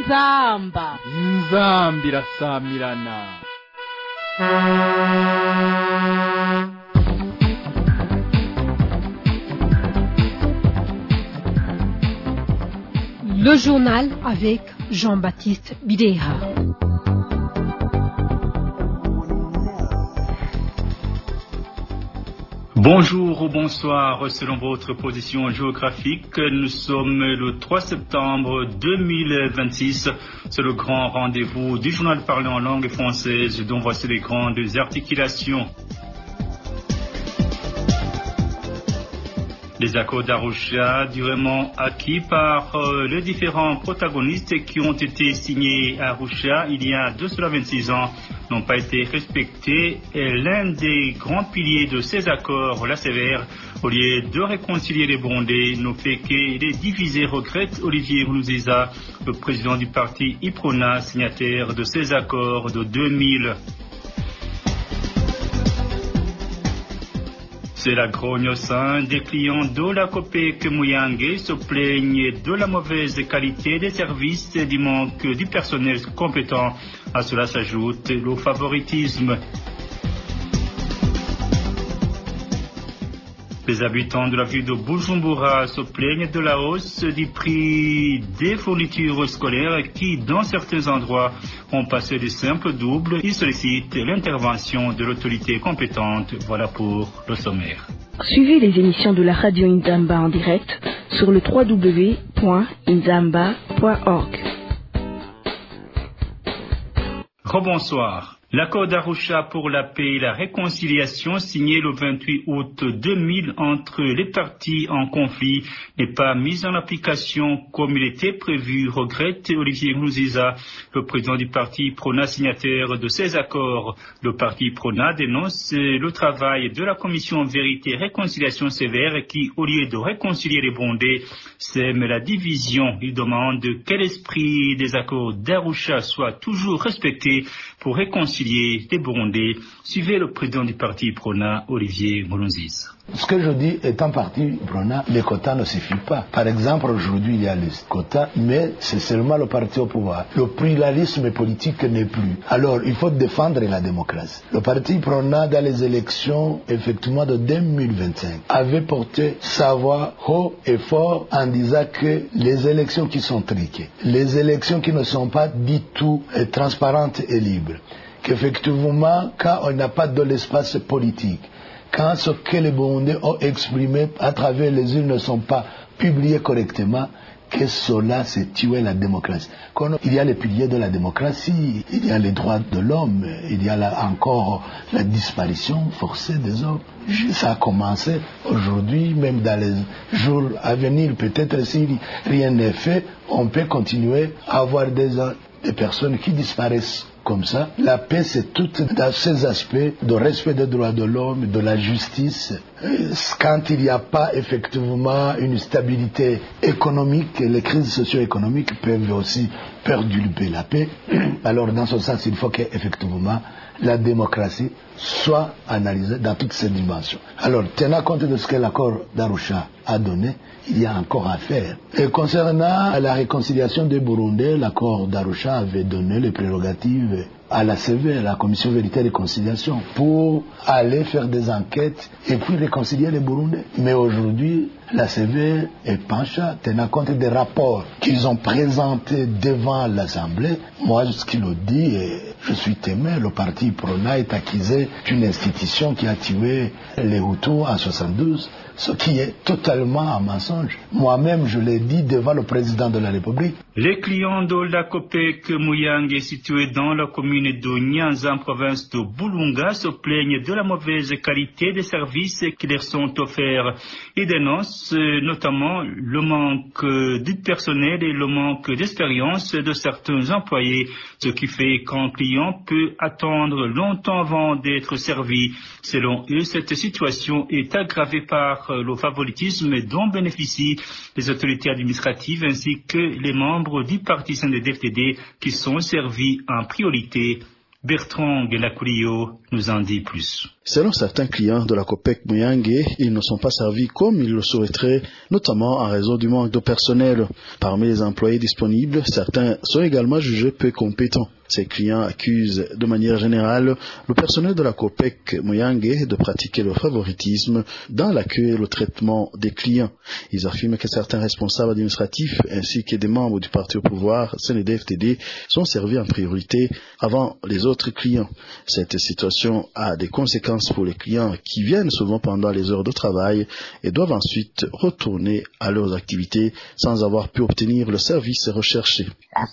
inzamba irasamirana. Le journal avec Jean-Baptiste Bidéha. Bonjour ou bonsoir, selon votre position géographique. Nous sommes le 3 septembre 2026. C'est le grand rendez-vous du journal parlé en langue française, dont voici les grandes articulations. Les accords d'Arusha, durement acquis par les différents protagonistes qui ont été signés à Arusha il y a 26 ans, n'ont pas été respectés. Et l'un des grands piliers de ces accords, la sévère, au lieu de réconcilier les Burundais, ne fait que les diviser, regrette Olivier Nkurunziza, le président du parti Iprona, signataire de ces accords de 2000. C'est la grogne au sein des clients de la Copec Muyange se plaignent de la mauvaise qualité des services et du manque du personnel compétent. À cela s'ajoute le favoritisme. Les habitants de la ville de Bujumbura se plaignent de la hausse du prix des fournitures scolaires qui, dans certains endroits, ont passé du simple double. Ils sollicitent l'intervention de l'autorité compétente. Voilà pour le sommaire. Suivez les émissions de la radio Inzamba en direct sur le www.inzamba.org. Rebonsoir. L'accord d'Arusha pour la paix et la réconciliation signé le 28 août 2000 entre les parties en conflit n'est pas mis en application comme il était prévu, regrette Olivier Nkurunziza, le président du parti Iprona, signataire de ces accords. Le parti Iprona dénonce le travail de la commission Vérité et Réconciliation sévère qui, au lieu de réconcilier les Burundais, sème la division. Il demande que l'esprit des accords d'Arusha soit toujours respecté pour réconcilier les Burundais. Suivez le président du parti Iprona, Olivier Nkurunziza. Ce que je dis étant parti Iprona, les quotas ne suffisent pas. Par exemple, aujourd'hui, il y a les quotas, mais c'est seulement le parti au pouvoir. Le pluralisme politique n'est plus. Alors, il faut défendre la démocratie. Le parti Iprona, dans les élections, effectivement, de 2025, avait porté sa voix haut et fort en disant que les élections qui sont triquées, les élections qui ne sont pas du tout transparentes et libres, qu'effectivement, quand on n'a pas de l'espace politique, quand ce que les Burundais ont exprimé à travers les urnes ne sont pas publiés correctement, que cela c'est tuer la démocratie. Il y a les piliers de la démocratie, il y a les droits de l'homme, il y a encore la disparition forcée des hommes. Ça a commencé aujourd'hui, même dans les jours à venir, peut-être si rien n'est fait, on peut continuer à avoir des personnes qui disparaissent comme ça. La paix, c'est tout dans ces aspects de respect des droits de l'homme, de la justice. Quand il n'y a pas effectivement une stabilité économique, les crises socio-économiques peuvent aussi perturber la paix. Alors dans ce sens, il faut qu'effectivement la démocratie soit analysée dans toutes ses dimensions. Alors, tenant compte de ce que l'accord d'Arusha a donné, il y a encore à faire. Et concernant la réconciliation des Burundais, l'accord d'Arusha avait donné les prérogatives à la CV, la Commission Vérité et Réconciliation, pour aller faire des enquêtes et puis réconcilier les Burundais. Mais aujourd'hui, la CV est penchée, tenant compte des rapports qu'ils ont présentés devant l'Assemblée. Moi, ce qu'il le dit, je suis témoin, le parti Iprona est accusé d'une institution qui a tué les Hutus en 72, ce qui est totalement un mensonge. Moi-même, je l'ai dit devant le président de la République. Les clients de la Copec Muyange, située dans la commune de Nyanza, en province de Bulunga, se plaignent de la mauvaise qualité des services qui leur sont offerts. Ils dénoncent notamment le manque du personnel et le manque d'expérience de certains employés, ce qui fait qu'un client peut attendre longtemps avant d'être servi. Selon eux, cette situation est aggravée par le favoritisme dont bénéficient les autorités administratives ainsi que les membres du parti CNDD-FDD qui sont servis en priorité. Bertrand Guelacurio nous en dit plus. Selon certains clients de la Copec Muyange, ils ne sont pas servis comme ils le souhaiteraient, notamment en raison du manque de personnel. Parmi les employés disponibles, certains sont également jugés peu compétents. Ces clients accusent de manière générale le personnel de la Copec Muyange de pratiquer le favoritisme dans l'accueil et le traitement des clients. Ils affirment que certains responsables administratifs ainsi que des membres du parti au pouvoir, CNDD-FDD, sont servis en priorité avant les autres clients. Cette situation a des conséquences pour les clients qui viennent souvent pendant les heures de travail et doivent ensuite retourner à leurs activités sans avoir pu obtenir le service recherché.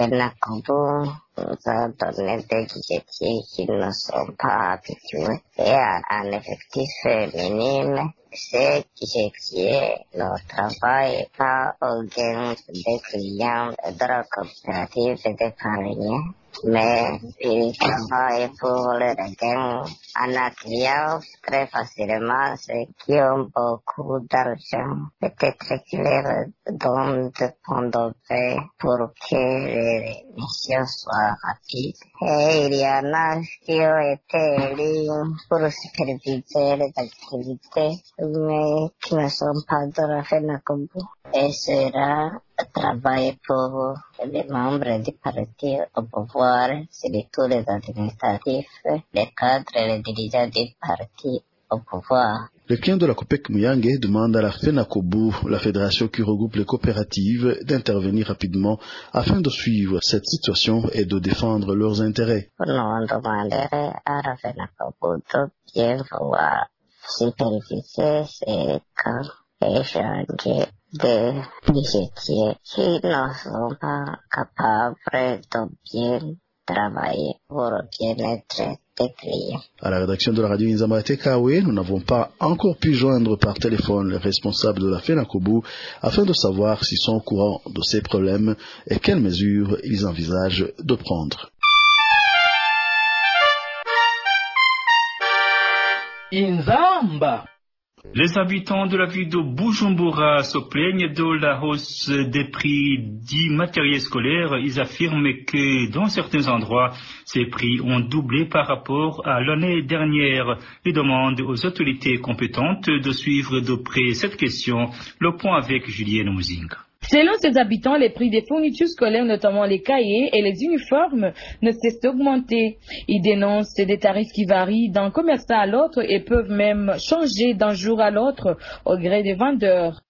Nous a donné des guichetiers qui ne sont pas habitués et à un effectif minime. Ces guichetiers ne travaillent pas au gain des clients de la coopérative d'épargne, mais ils travaillent pour le regain en accueillant très facilement ceux qui ont beaucoup d'argent. Peut-être qu'ils leur donnent de pendover pour que les missions soient rapides. Et il y en a qui ont été élus pour superviser les activités, mais qui ne sont pas de la FENACOBU. Et cela travaille pour les membres du parti au pouvoir, surtout les administratifs, les cadres et les dirigeants du parti au pouvoir. Les clients de la Copec Muyange demandent à la FENACOBU, la fédération qui regroupe les coopératives, d'intervenir rapidement afin de suivre cette situation et de défendre leurs intérêts. Nous demanderait à la FENACOBU de bien pouvoir superviser ces cas et changer des guichetiers qui ne sont pas capables de bien travailler pour le bien-être des clients. À la rédaction de la radio Inzamba Tekawe, nous n'avons pas encore pu joindre par téléphone les responsables de la FENACOBU afin de savoir s'ils sont au courant de ces problèmes et quelles mesures ils envisagent de prendre. Inzamba. Les habitants de la ville de Bujumbura se plaignent de la hausse des prix du matériel scolaire. Ils affirment que dans certains endroits, ces prix ont doublé par rapport à l'année dernière. Ils demandent aux autorités compétentes de suivre de près cette question. Le point avec Julienne Muzinga. Selon ces habitants, les prix des fournitures scolaires, notamment les cahiers et les uniformes, ne cessent d'augmenter. Ils dénoncent des tarifs qui varient d'un commerçant à l'autre et peuvent même changer d'un jour à l'autre au gré des vendeurs.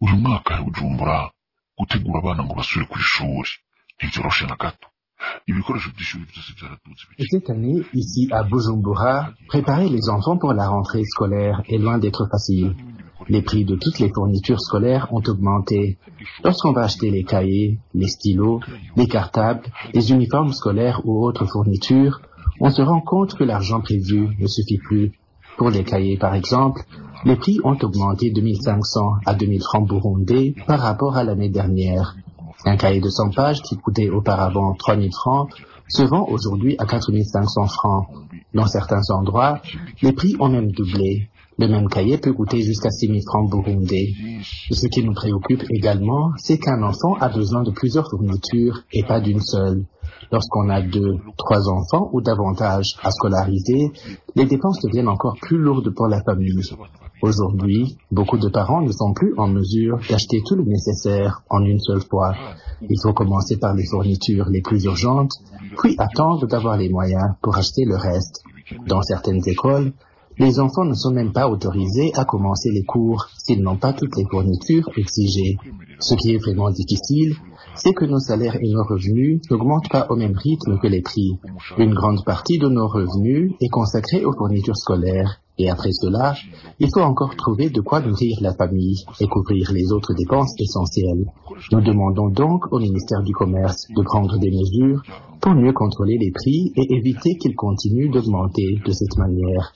Et cette année, ici à Bujumbura, préparer les enfants pour la rentrée scolaire est loin d'être facile. Les prix de toutes les fournitures scolaires ont augmenté. Lorsqu'on va acheter les cahiers, les stylos, les cartables, les uniformes scolaires ou autres fournitures, on se rend compte que l'argent prévu ne suffit plus. Pour les cahiers, par exemple, les prix ont augmenté de 1 500 à 2 000 francs burundais par rapport à l'année dernière. Un cahier de 100 pages qui coûtait auparavant 3 000 francs se vend aujourd'hui à 4 500 francs. Dans certains endroits, les prix ont même doublé. Le même cahier peut coûter jusqu'à 6 000 francs burundais. Ce qui nous préoccupe également, c'est qu'un enfant a besoin de plusieurs fournitures et pas d'une seule. Lorsqu'on a 2, 3 enfants ou davantage à scolariser, les dépenses deviennent encore plus lourdes pour la famille. Aujourd'hui, beaucoup de parents ne sont plus en mesure d'acheter tout le nécessaire en une seule fois. Il faut commencer par les fournitures les plus urgentes, puis attendre d'avoir les moyens pour acheter le reste. Dans certaines écoles, les enfants ne sont même pas autorisés à commencer les cours s'ils n'ont pas toutes les fournitures exigées. Ce qui est vraiment difficile, c'est que nos salaires et nos revenus n'augmentent pas au même rythme que les prix. Une grande partie de nos revenus est consacrée aux fournitures scolaires. Et après cela, il faut encore trouver de quoi nourrir la famille et couvrir les autres dépenses essentielles. Nous demandons donc au ministère du Commerce de prendre des mesures pour mieux contrôler les prix et éviter qu'ils continuent d'augmenter de cette manière.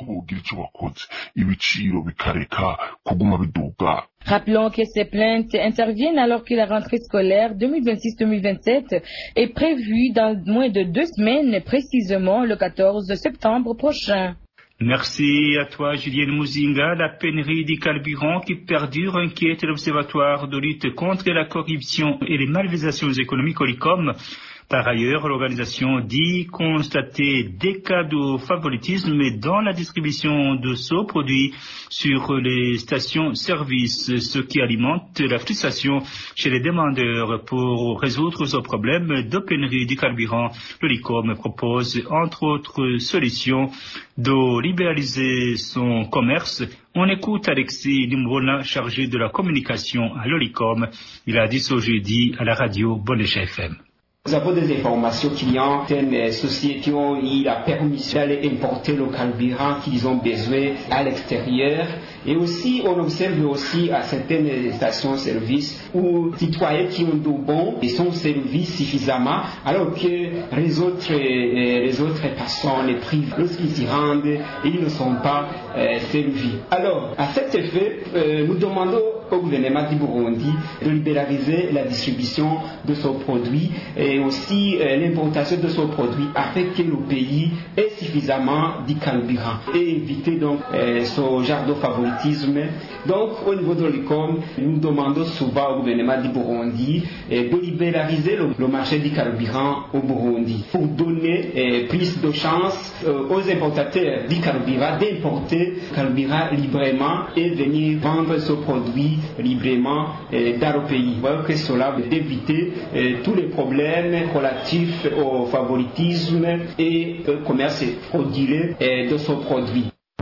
Rappelons que ces plaintes interviennent alors que la rentrée scolaire 2026-2027 est prévue dans moins de 2 semaines, précisément le 14 septembre prochain. Merci à toi, Julienne Muzinga. La pénurie du carburant qui perdure inquiète l'Observatoire de lutte contre la corruption et les malversations économiques OLICOM. Par ailleurs, l'organisation dit constater des cas de favoritisme dans la distribution de ce produit sur les stations-service, ce qui alimente la frustration chez les demandeurs. Pour résoudre ce problème de pénurie du carburant, le LICOM propose entre autres solutions de libéraliser son commerce. On écoute Alexis Limbrona, chargé de la communication à l'OLICOM. Il a dit ce jeudi à la radio Bonécha FM. Nous avons des informations clients, certaines sociétés ont eu la permission d'aller importer le carburant qu'ils ont besoin à l'extérieur. Et aussi, on observe aussi à certaines stations-service où les citoyens qui ont de bons et sont servis suffisamment, alors que les autres personnes, les privés, lorsqu'ils y rendent, ils ne sont pas servis. Alors, à cet effet, nous demandons au gouvernement du Burundi de libéraliser la distribution de ce produit et aussi l'importation de ce produit afin que le pays ait suffisamment de carburant et éviter donc ce genre de favoritisme. Donc au niveau de l'ICOM, nous demandons souvent au gouvernement du Burundi de libéraliser le marché du carburant au Burundi pour donner plus de chance aux importateurs du carburant d'importer le carburant librement et venir vendre ce produit librement dans le pays. Voilà que cela va éviter tous les problèmes relatifs au favoritisme et au commerce frauduleux de ce produit.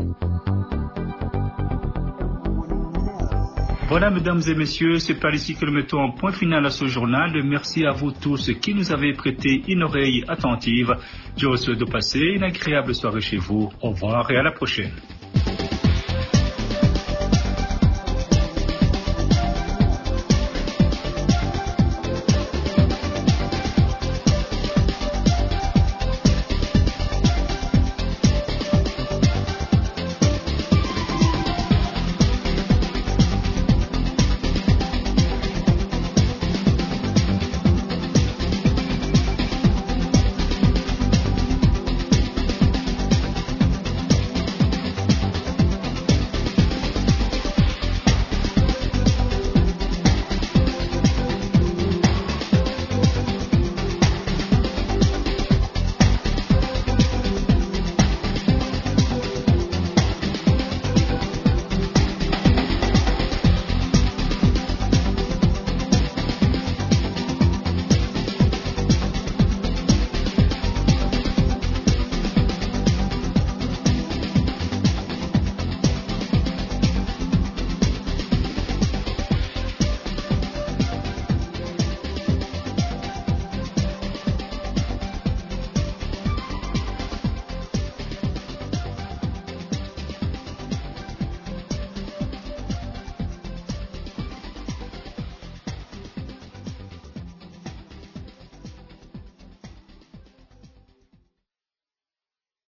Voilà, mesdames et messieurs, c'est par ici que nous mettons un point final à ce journal. Merci à vous tous qui nous avez prêté une oreille attentive. Je vous souhaite de passer une agréable soirée chez vous. Au revoir et à la prochaine.